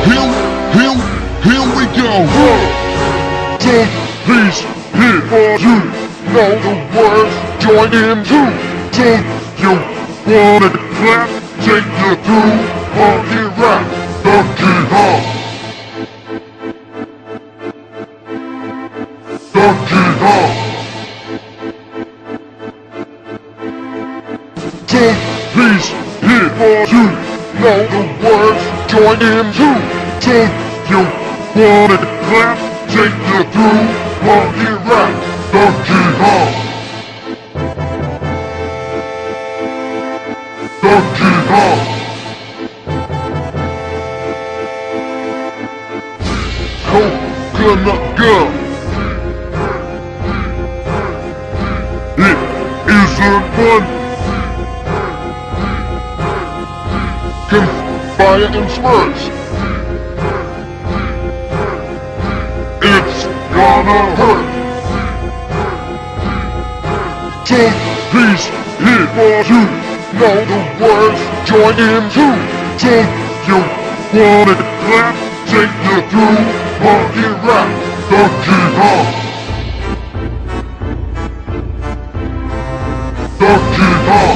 Here we go. One, please, here for you. Know the words, join in too. Don't you wanna clap? Take you through funky rap, Donkey Kong. Donkey Kong. Don't please, here for you. Know the words, join in too. Don't you wanna clap? Take you through funky rap, Donkey Kong. Donkey Kong. Coconut gum. It isn't fun. Can fire in spurts. It's gonna hurt. Don't please hit for you. Know the words, join in too. Don't you wanna clap? Take you through funky rap, Donkey Kong. Donkey Kong.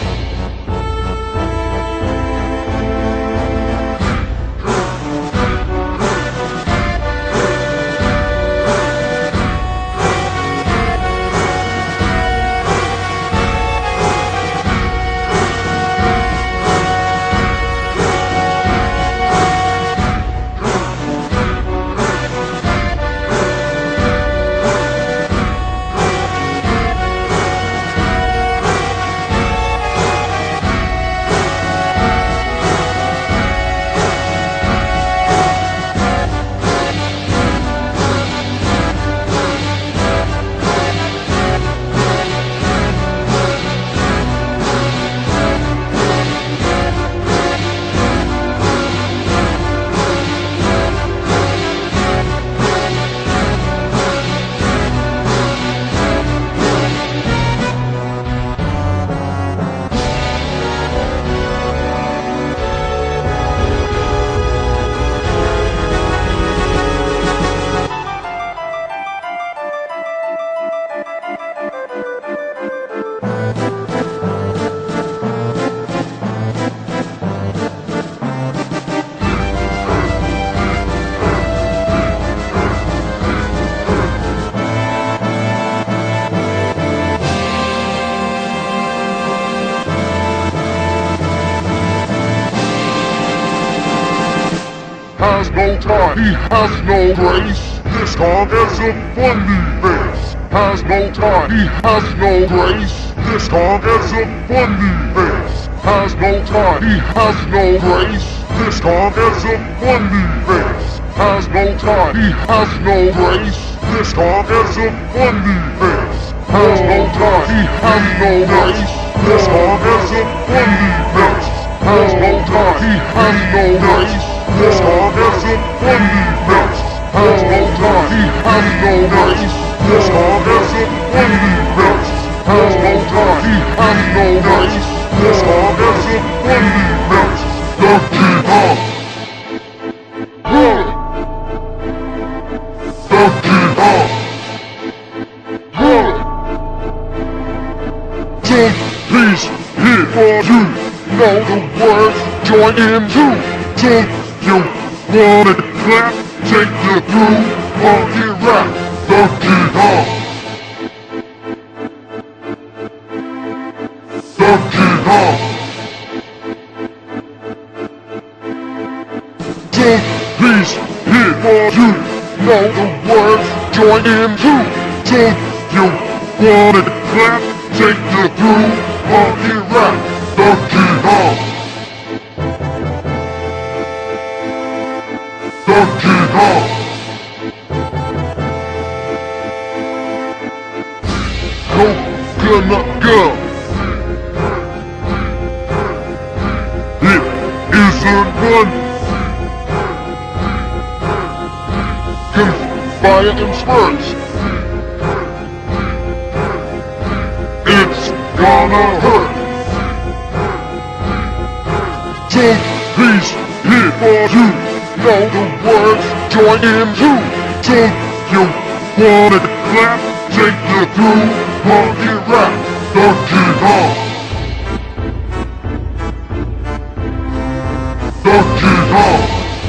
Has no time, he has no grace. This Kong has a funny face. Has no time, he has no grace. This Kong has a funny face. Has no time, he has no grace. This Kong has a funny face. Has no time, he has no grace. This Kong has a funny face. Has no time, he has no grace. This Kong has a funny face. Has no time, he has no grace. This Kong has a funny face. Has no time, he has no grace. This Kong has a funny face. Has no time, he has no grace. This Kong has a funny face. Donkey Kong. Donkey Kong. Don't please hit for you. Know the words, join in too. Don't you wanna clap? Take you through funky rap, Donkey Kong. Donkey Kong. Don't please hit for you. Know the words, join in too. Don't you wanna clap? Take you through funky rap, Donkey Kong. Donkey Kong. Coconut gum. It isn't fun. Can fire in spurts. It's gonna hurt. Don't please hit for you. know the words, join in too. So you wanna clap, take you through funky rap, Donkey Kong. Donkey Kong.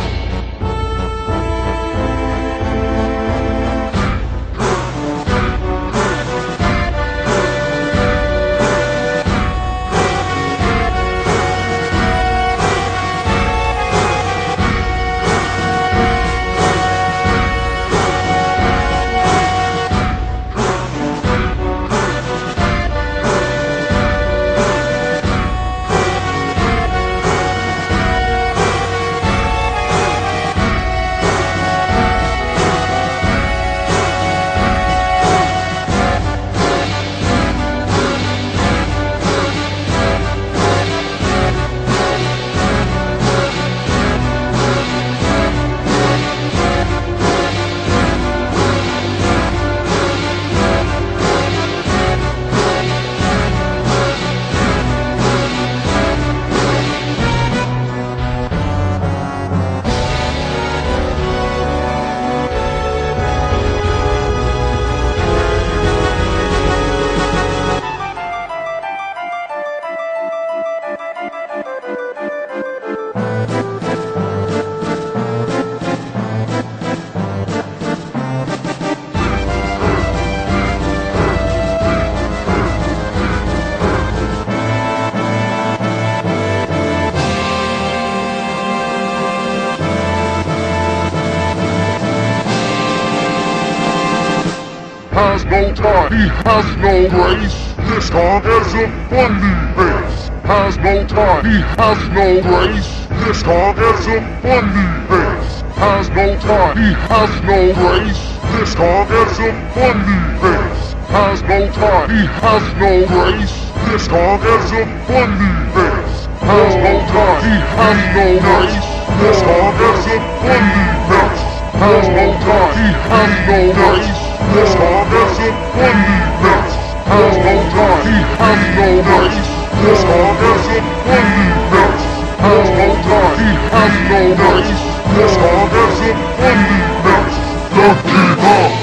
Has no time, he has no race. This Kong has a funny face. Has no time, he has no race. This Kong has a funny face. Has no time, he has no race. This Kong has a funny face. Has no time, he has no race. This Kong has a funny face. Has no time, he has no race. This Kong has a funny face. Has no time, he has no race. This Kong has a funny face. Has no time, he has no race. This Kong has a funny face. Has no time, he has no race. This Kong has a funny face. Donkey Kong.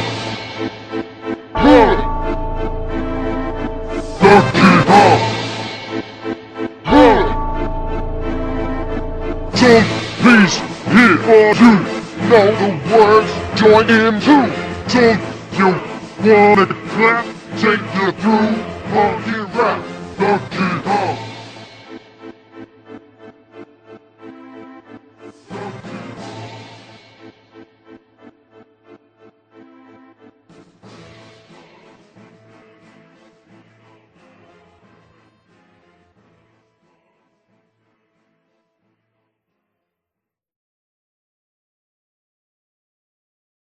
Donkey Kong. So please, here for you, know the words, join in too. So you wanna clap, take you through funky rap, Donkey